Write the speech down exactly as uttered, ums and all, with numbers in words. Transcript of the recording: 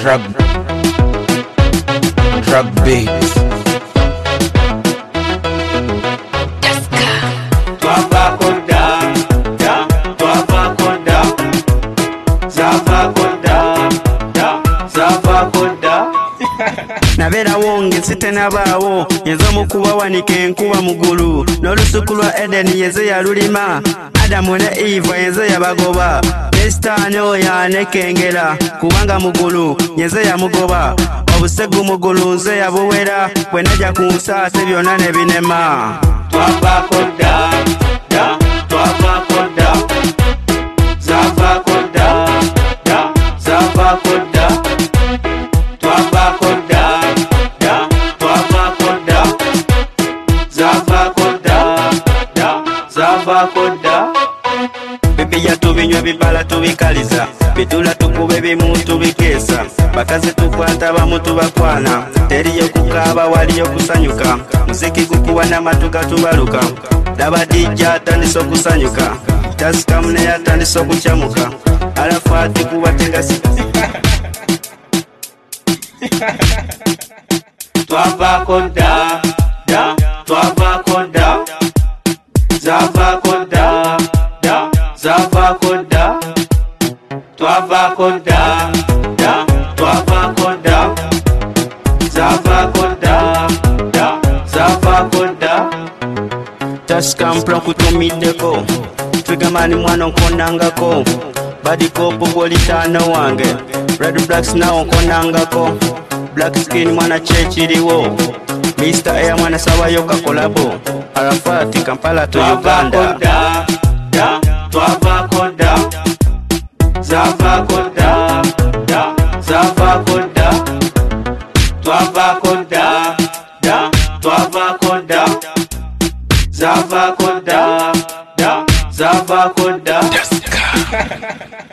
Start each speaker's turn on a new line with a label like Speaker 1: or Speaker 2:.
Speaker 1: drug, drug babies.
Speaker 2: Twava koda, da, twava koda, zava koda, da, zava koda.
Speaker 3: Nabera wonge sitenabaawo yenzo omukuba wanike enkuba mugulu n'olusuku lwa Edeni yenze yalulima Adamu ne Eva yenze yabagoba Nesitaani oyo anekengera kubanga mugulu yenze yamugoba obusegu mugulu nze yabuwera bwe najja ku nsi ate byonna ne binema.
Speaker 2: Twava koda, da, twava koda, zava koda, da, zava koda. Twava koda, da, twava koda, zava koda, da, zava koda.
Speaker 3: Bibiya tubinywa bibala tubikaliza bitula tukube bimu tubikeesa bakazi tukwata bamu tubakwana teriyo kukaaba waliyo kusanyuka muziki gukuwa n'amatuka tubaluka daba dijja atandisa okusanyuka tasikamu naye atandisa okucamuka Alafaati kuba tegasi.
Speaker 2: Twava koda, da, twava koda, zava koda, da, zava koda. Twava koda, da, twava koda, zava koda, da, zava koda.
Speaker 3: Tasikamu kutumiddeko Twigamani mwana nkonangako badikopo gwolitaano wange Red Blacks nawo nkonangako Black Skin mwana chechiriwo Mister Air mwana sawayo kakolabo Alafaati Kampala to Uganda.
Speaker 2: Twava koda, da, twava koda, zava koda, da, zava koda. Twava koda, da, twava koda, zava koda, da, zava koda.